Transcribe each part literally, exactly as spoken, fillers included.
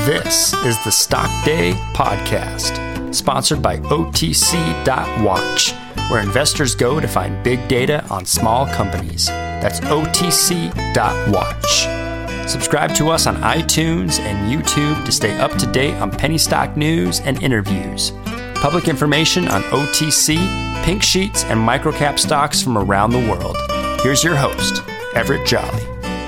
This is the Stock Day Podcast, sponsored by O T C dot watch, where investors go to find big data on small companies. That's O T C dot watch. Subscribe to us on iTunes and YouTube to stay up to date on penny stock news and interviews. Public information on O T C, pink sheets, and microcap stocks from around the world. Here's your host, Everett Jolly.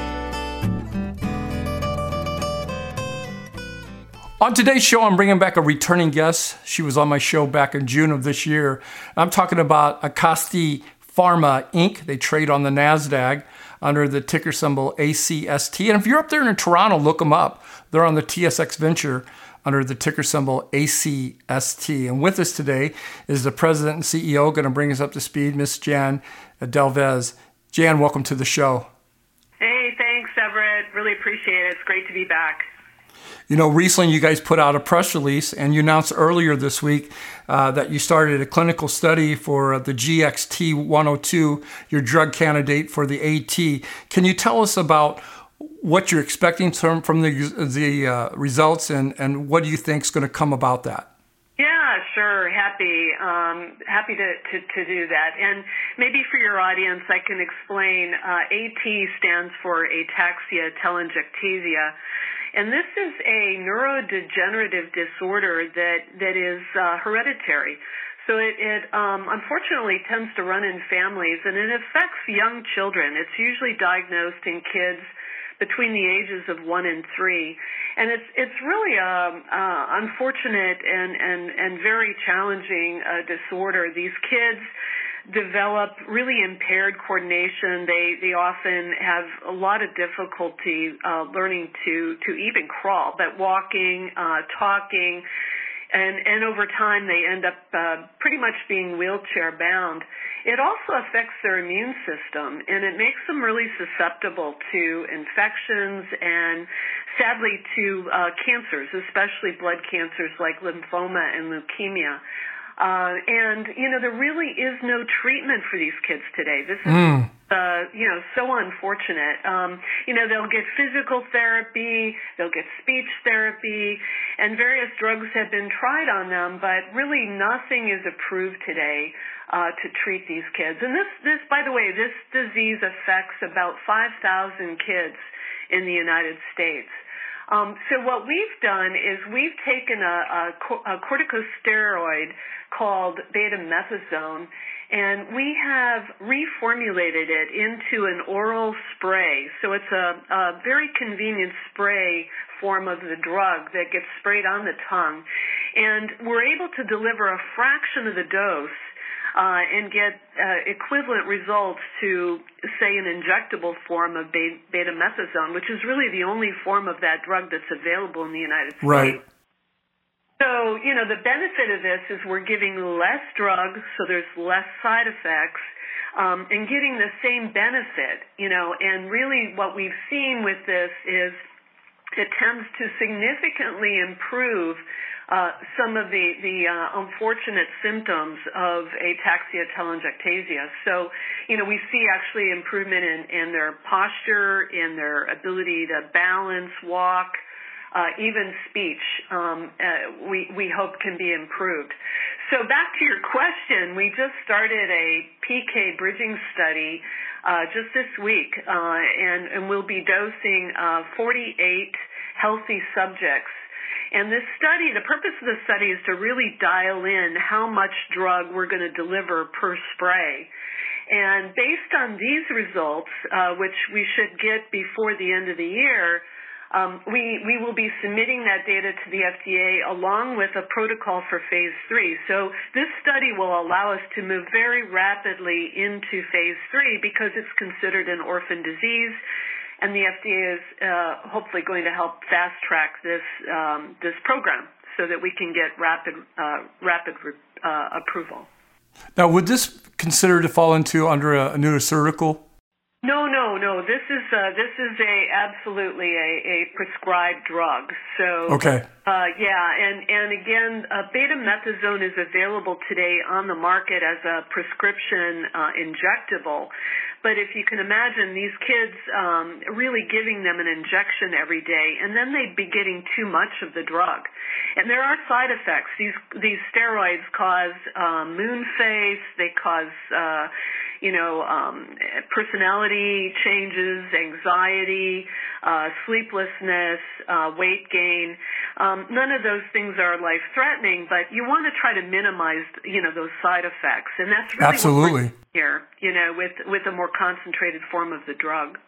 On today's show, I'm bringing back a returning guest. She was on my show back in June of this year. I'm talking about Acasti Pharma, Incorporated. They trade on the NASDAQ under the ticker symbol A C S T. And if you're up there in Toronto, look them up. They're on the T S X Venture under the ticker symbol A C S T. And with us today is the president and C E O, going to bring us up to speed, Miss Jan Delvez. Jan, welcome to the show. Hey, thanks, Everett. Really appreciate it. It's great to be back. You know, recently you guys put out a press release, and you announced earlier this week uh, that you started a clinical study for uh, the G X T one oh two, your drug candidate for the AT. Can you tell us about what you're expecting from, from the, the uh, results, and, and what do you think is going to come about that? Yeah, sure. Happy, um, happy to, to, to do that. And maybe for your audience, I can explain. Uh, AT stands for ataxia telangiectasia. And this is a neurodegenerative disorder that, that is uh, hereditary. So it, it um, unfortunately tends to run in families, and it affects young children. It's usually diagnosed in kids between the ages of one and three. And it's it's really a uh, unfortunate and, and, and very challenging uh, disorder. These kids develop really impaired coordination. They they often have a lot of difficulty uh, learning to, to even crawl, but walking, uh, talking, and, and over time they end up uh, pretty much being wheelchair bound. It also affects their immune system, and it makes them really susceptible to infections and, sadly, to uh, cancers, especially blood cancers like lymphoma and leukemia. Uh, and, you know, there really is no treatment for these kids today. This is, mm. uh, you know, so unfortunate. Um, you know, they'll get physical therapy, they'll get speech therapy, and various drugs have been tried on them, but really nothing is approved today uh, to treat these kids. And this, this, by the way, this disease affects about five thousand kids in the United States. Um, so what we've done is we've taken a, a, a corticosteroid called betamethasone, and we have reformulated it into an oral spray. So it's a, a very convenient spray form of the drug that gets sprayed on the tongue. And we're able to deliver a fraction of the dose Uh, and get uh, equivalent results to, say, an injectable form of be- betamethasone, which is really the only form of that drug that's available in the United States. Right. So, you know, the benefit of this is we're giving less drugs, so there's less side effects, um, and getting the same benefit, you know, and really what we've seen with this is it tends to significantly improve Uh, some of the, the uh, unfortunate symptoms of ataxia telangiectasia. So, you know, we see actually improvement in, in their posture, in their ability to balance, walk, uh, even speech, um, uh, we, we hope can be improved. So back to your question, we just started a P K bridging study uh, just this week, uh, and, and we'll be dosing uh, forty-eight healthy subjects. And this study, the purpose of the study is to really dial in how much drug we're going to deliver per spray. And based on these results, uh, which we should get before the end of the year, um, we, we will be submitting that data to the F D A along with a protocol for phase three. So this study will allow us to move very rapidly into phase three because it's considered an orphan disease. And the F D A is uh, hopefully going to help fast-track this um, this program so that we can get rapid uh, rapid uh, approval. Now, would this consider to fall into under a, a nutraceutical? No, no, no. This is uh, this is a absolutely a, a prescribed drug. So okay. Uh, yeah, and and again, uh, betamethasone is available today on the market as a prescription uh, injectable. But if you can imagine these kids um, really giving them an injection every day, and then they'd be getting too much of the drug. And there are side effects. These these steroids cause um, moon face. They cause uh, you know um, personality changes, anxiety, uh, sleeplessness, uh, weight gain. Um, none of those things are life-threatening, but you want to try to minimize, you know, those side effects, and that's really absolutely what we're here, you know, with with a more concentrated form of the drug.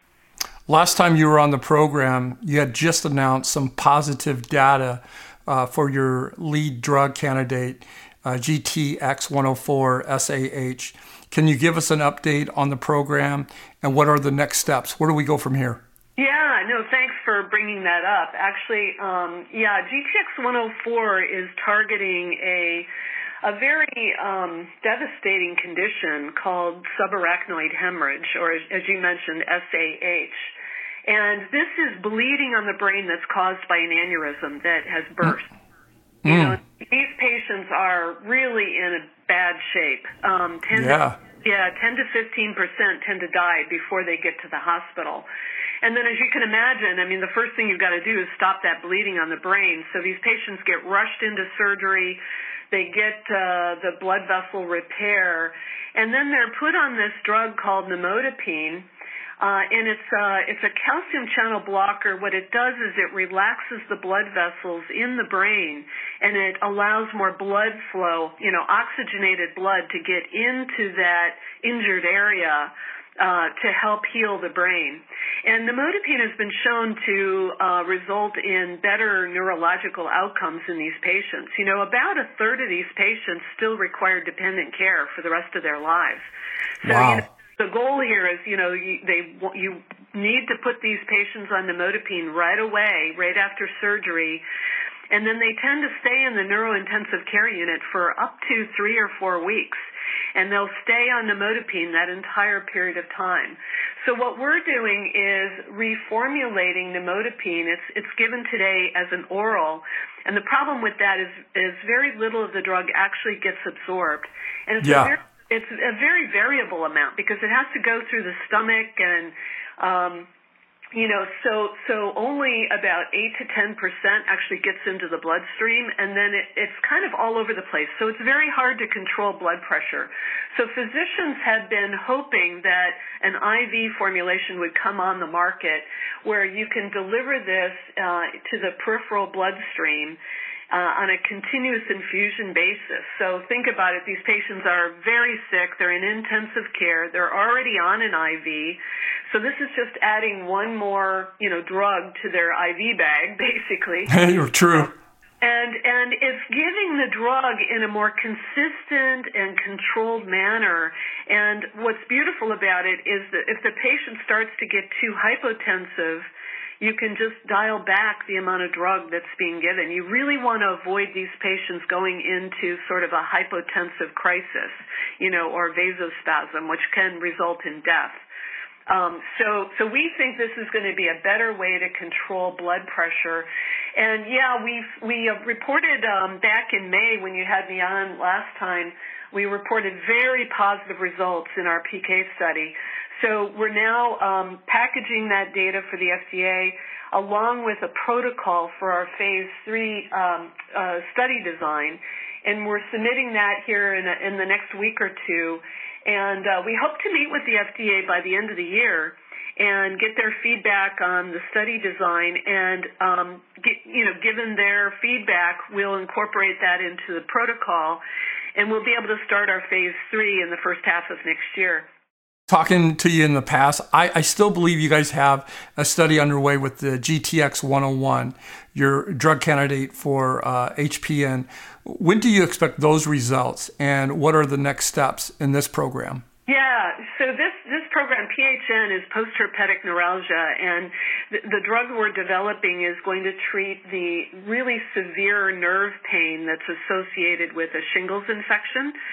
Last time you were on the program, you had just announced some positive data uh, for your lead drug candidate, uh, G T X one oh four S A H. Can you give us an update on the program, and what are the next steps? Where do we go from here? Yeah, no, thanks for bringing that up. Actually, um, yeah, G T X one oh four is targeting a a very um, devastating condition called subarachnoid hemorrhage, or as you mentioned, S A H. And this is bleeding on the brain that's caused by an aneurysm that has burst. Mm. You know, these patients are really in a bad shape. Um, ten yeah. To, yeah, ten to fifteen percent tend to die before they get to the hospital. And then, as you can imagine, I mean, the first thing you've got to do is stop that bleeding on the brain. So these patients get rushed into surgery. They get uh, the blood vessel repair, and then they're put on this drug called nimodipine, uh, and it's uh, it's a calcium channel blocker. What it does is it relaxes the blood vessels in the brain, and it allows more blood flow, you know, oxygenated blood to get into that injured area. Uh, to help heal the brain. And nimodipine has been shown to uh, result in better neurological outcomes in these patients. You know, about a third of these patients still require dependent care for the rest of their lives. So, wow. you know, the goal here is, you know, you, they, you need to put these patients on nimodipine right away, right after surgery, and then they tend to stay in the neurointensive care unit for up to three or four weeks. And they'll stay on nimodipine that entire period of time. So what we're doing is reformulating nimodipine. It's it's given today as an oral, and the problem with that is is very little of the drug actually gets absorbed, and it's yeah. a very, it's a very variable amount because it has to go through the stomach and. Um, You know, so so only about eight to ten percent actually gets into the bloodstream, and then it, it's kind of all over the place. So it's very hard to control blood pressure. So physicians have been hoping that an I V formulation would come on the market where you can deliver this uh, to the peripheral bloodstream Uh, on a continuous infusion basis. So think about it. These patients are very sick. They're in intensive care. They're already on an I V. So this is just adding one more, you know, drug to their I V bag, basically. You're true. And and it's giving the drug in a more consistent and controlled manner. And what's beautiful about it is that if the patient starts to get too hypotensive, you can just dial back the amount of drug that's being given. You really want to avoid these patients going into sort of a hypotensive crisis, you know, or vasospasm, which can result in death. Um, so, so we think this is going to be a better way to control blood pressure. And yeah, we we uh, reported um, back in May when you had me on last time, we reported very positive results in our P K study. So we're now um, packaging that data for the F D A along with a protocol for our phase three um, uh, study design, and we're submitting that here in, a, in the next week or two. And uh, we hope to meet with the F D A by the end of the year and get their feedback on the study design. And um, get, you know, given their feedback, we'll incorporate that into the protocol, and we'll be able to start our phase three in the first half of next year. Talking to you in the past, I, I still believe you guys have a study underway with the G T X one oh one, your drug candidate for uh, H P N. When do you expect those results, and what are the next steps in this program? Yeah, so this, this program, P H N, is post-herpetic neuralgia, and the, the drug we're developing is going to treat the really severe nerve pain that's associated with a shingles infection.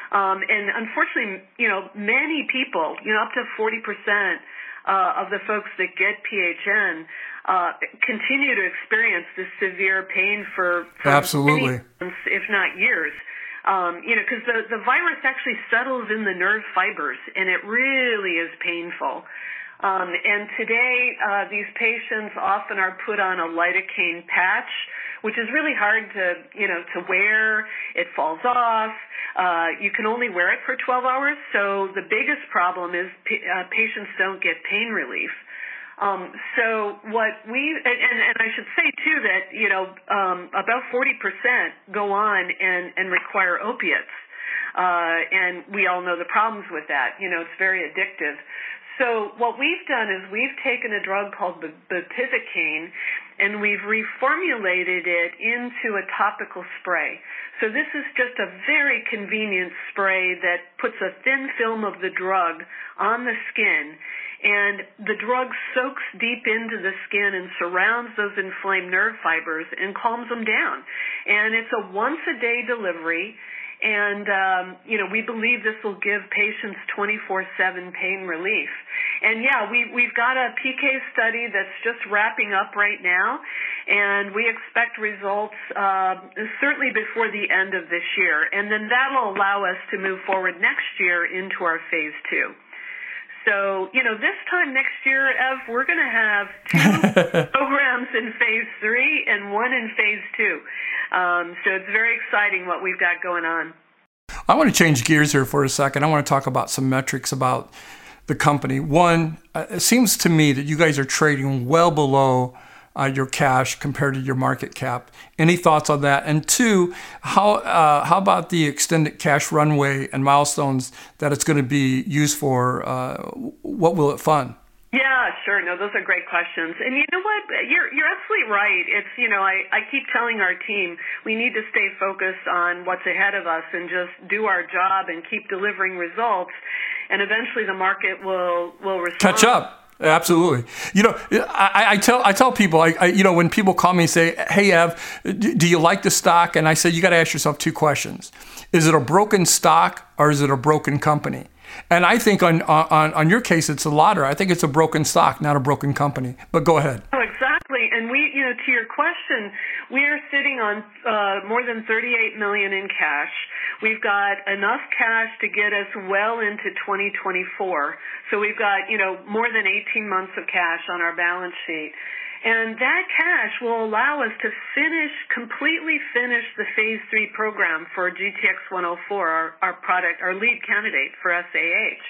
Um, and unfortunately, you know, many people, you know, up to forty percent uh, of the folks that get P H N uh, continue to experience this severe pain for, for Absolutely. many months, if not years. Um, you know, because the, the virus actually settles in the nerve fibers, and it really is painful. Um, and today, uh, these patients often are put on a lidocaine patch, which is really hard to, you know, to wear. It falls off. Uh, you can only wear it for twelve hours. So the biggest problem is p- uh, patients don't get pain relief. Um, so what we, and, and I should say too that, you know, um, about forty percent go on and, and require opiates. Uh, and we all know the problems with that. You know, it's very addictive. So what we've done is we've taken a drug called bupivacaine and we've reformulated it into a topical spray. So this is just a very convenient spray that puts a thin film of the drug on the skin, and the drug soaks deep into the skin and surrounds those inflamed nerve fibers and calms them down. And it's a once-a-day delivery. And, um, you know, we believe this will give patients twenty-four seven pain relief. And, yeah, we, we've got a P K study that's just wrapping up right now, and we expect results uh, certainly before the end of this year. And then that'll allow us to move forward next year into our phase two. So, you know, this time next year, Ev, we're going to have two programs in phase three and one in phase two. Um, so it's very exciting what we've got going on. I want to change gears here for a second. I want to talk about some metrics about the company. One, uh, it seems to me that you guys are trading well below uh, your cash compared to your market cap. Any thoughts on that? And two, how uh, how about the extended cash runway and milestones that it's going to be used for? Uh, what will it fund? Yeah, sure. No, those are great questions. And you know what? You're you're absolutely right. It's, you know, I, I keep telling our team we need to stay focused on what's ahead of us and just do our job and keep delivering results. And eventually the market will, will respond. Catch up. Absolutely. You know, I, I tell I tell people, I, I you know, when people call me and say, "Hey, Ev, do you like the stock?" And I say, you got to ask yourself two questions: is it a broken stock or is it a broken company? And I think on on on your case, it's the latter. I think it's a broken stock, not a broken company. But go ahead. Oh, exactly. And we, you know, to your question, we are sitting on uh, more than thirty-eight million dollars in cash. We've got enough cash to get us well into twenty twenty-four. So we've got, you know, more than eighteen months of cash on our balance sheet. And that cash will allow us to finish, completely finish the phase three program for G T X one oh four, our, our product, our lead candidate for S A H.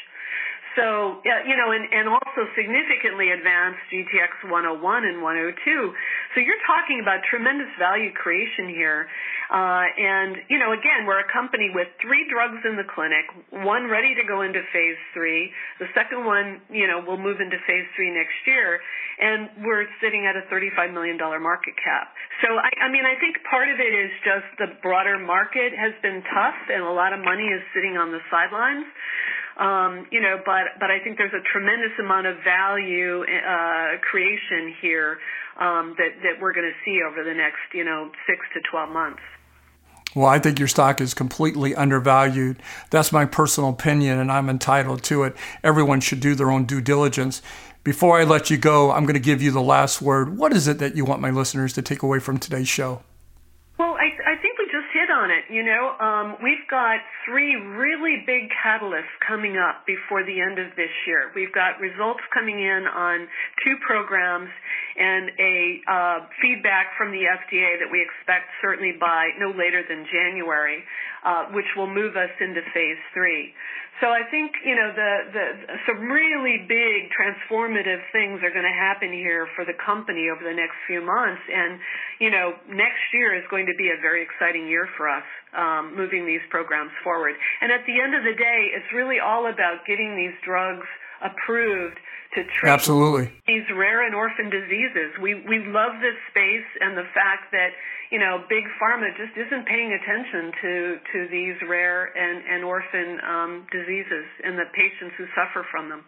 So, uh, you know, and, and also significantly advance G T X one oh one and one oh two. So you're talking about tremendous value creation here. Uh, and, you know, again, we're a company with three drugs in the clinic, one ready to go into phase three. The second one, you know, will move into phase three next year. And we're sitting at a thirty-five million dollars market cap. So, I, I mean, I think part of it is just the broader market has been tough and a lot of money is sitting on the sidelines. Um, you know, but, but I think there's a tremendous amount of value uh, creation here um, that, that we're going to see over the next, you know, six to twelve months. Well, I think your stock is completely undervalued. That's my personal opinion, and I'm entitled to it. Everyone should do their own due diligence. Before I let you go, I'm going to give you the last word. What is it that you want my listeners to take away from today's show? Well, I, I think we just hit on it. You know, um, we've got three really big catalysts coming up before the end of this year. We've got results coming in on two programs and a uh, feedback from the F D A that we expect certainly by no later than January, uh, which will move us into phase three. So I think, you know, the, the some really big transformative things are going to happen here for the company over the next few months. And, you know, next year is going to be a very exciting year for us, um, moving these programs forward. And at the end of the day, it's really all about getting these drugs approved to treat Absolutely. these rare and orphan diseases. We we love this space and the fact that, you know, big pharma just isn't paying attention to, to these rare and, and orphan um, diseases and the patients who suffer from them.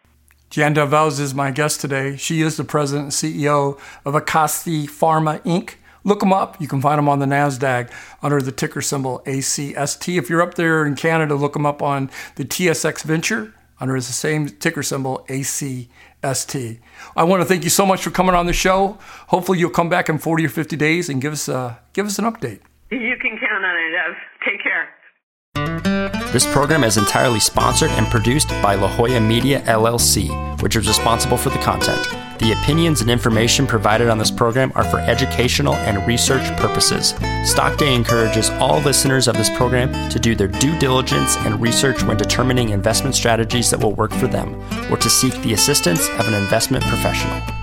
Jan Dell'Avella is my guest today. She is the president and C E O of Acasti Pharma, Incorporated, look them up. You can find them on the NASDAQ under the ticker symbol A C S T. If you're up there in Canada, look them up on the T S X Venture under the same ticker symbol A C S T. I want to thank you so much for coming on the show. Hopefully you'll come back in forty or fifty days and give us a, give us an update. You can count on it, Ev. Take care. This program is entirely sponsored and produced by La Jolla Media, L L C, which is responsible for the content. The opinions and information provided on this program are for educational and research purposes. Stock Day encourages all listeners of this program to do their due diligence and research when determining investment strategies that will work for them, or to seek the assistance of an investment professional.